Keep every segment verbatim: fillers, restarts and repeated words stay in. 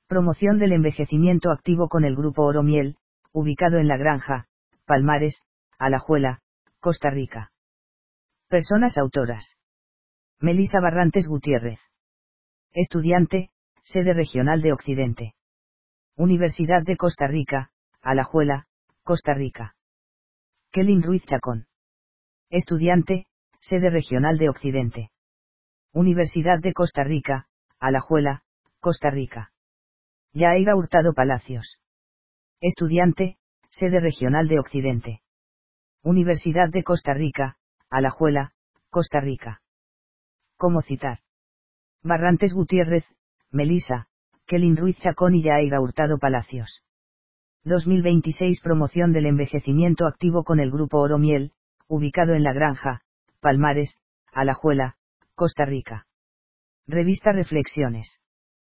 Promoción del envejecimiento activo con el Grupo Oromiel, ubicado en La Granja, Palmares, Alajuela, Costa Rica. Personas autoras. Melisa Barrantes Gutiérrez. Estudiante, sede regional de Occidente. Universidad de Costa Rica, Alajuela, Costa Rica. Kelin Ruiz Chacón. Estudiante, sede regional de Occidente. Universidad de Costa Rica, Alajuela, Costa Rica. Yaira Hurtado Palacios. Estudiante, sede regional de Occidente. Universidad de Costa Rica, Alajuela, Costa Rica. ¿Cómo citar? Barrantes Gutiérrez, Melisa, Kelin Ruiz Chacón y Yaira Hurtado Palacios. dos mil veintiséis Promoción del envejecimiento activo con el Grupo Oromiel, ubicado en La Granja, Palmares, Alajuela, Costa Rica. Revista Reflexiones.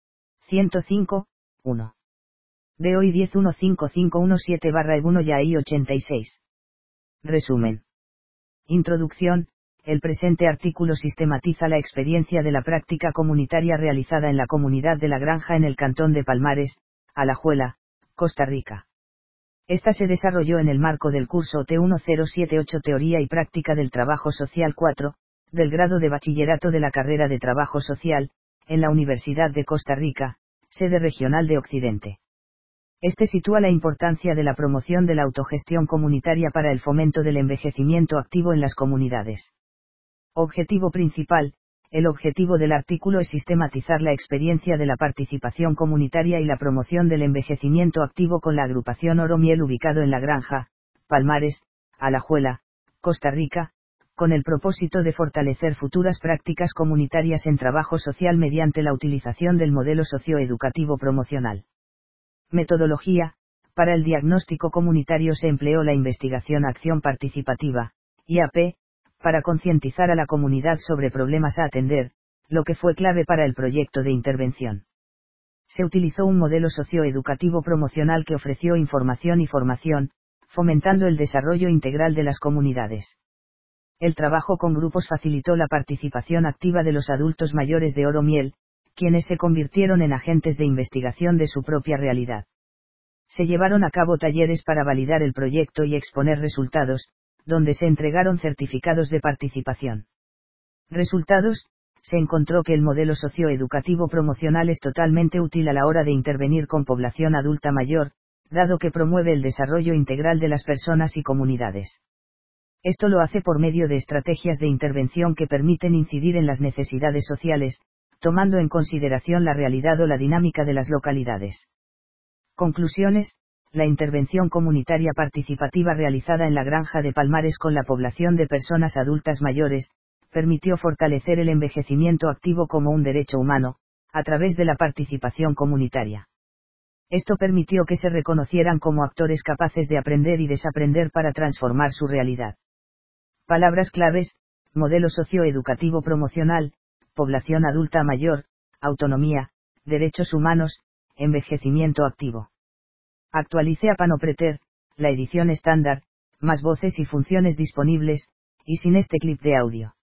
ciento cinco, uno. De hoy diez uno cinco cinco uno siete barra uno y A I ochenta y seis. Resumen. Introducción. El presente artículo sistematiza la experiencia de la práctica comunitaria realizada en la comunidad de La Granja en el cantón de Palmares, Alajuela, Costa Rica. Esta se desarrolló en el marco del curso T uno cero siete ocho Teoría y Práctica del Trabajo Social cuatro, del grado de bachillerato de la carrera de Trabajo Social, en la Universidad de Costa Rica, sede regional de Occidente. Este sitúa la importancia de la promoción de la autogestión comunitaria para el fomento del envejecimiento activo en las comunidades. Objetivo principal. El objetivo del artículo es sistematizar la experiencia de la participación comunitaria y la promoción del envejecimiento activo con la agrupación Oromiel ubicado en La Granja, Palmares, Alajuela, Costa Rica, con el propósito de fortalecer futuras prácticas comunitarias en trabajo social mediante la utilización del modelo socioeducativo promocional. Metodología. Para el diagnóstico comunitario se empleó la investigación Acción Participativa, I A P, para concientizar a la comunidad sobre problemas a atender, lo que fue clave para el proyecto de intervención. Se utilizó un modelo socioeducativo promocional que ofreció información y formación, fomentando el desarrollo integral de las comunidades. El trabajo con grupos facilitó la participación activa de los adultos mayores de Oromiel, quienes se convirtieron en agentes de investigación de su propia realidad. Se llevaron a cabo talleres para validar el proyecto y exponer resultados, donde se entregaron certificados de participación. Resultados. Se encontró que el modelo socioeducativo promocional es totalmente útil a la hora de intervenir con población adulta mayor, dado que promueve el desarrollo integral de las personas y comunidades. Esto lo hace por medio de estrategias de intervención que permiten incidir en las necesidades sociales, tomando en consideración la realidad o la dinámica de las localidades. Conclusiones. La intervención comunitaria participativa realizada en La Granja de Palmares con la población de personas adultas mayores, permitió fortalecer el envejecimiento activo como un derecho humano, a través de la participación comunitaria. Esto permitió que se reconocieran como actores capaces de aprender y desaprender para transformar su realidad. Palabras claves: modelo socioeducativo promocional, población adulta mayor, autonomía, derechos humanos, envejecimiento activo. Actualice a Panopreter, la edición estándar, más voces y funciones disponibles, y sin este clip de audio.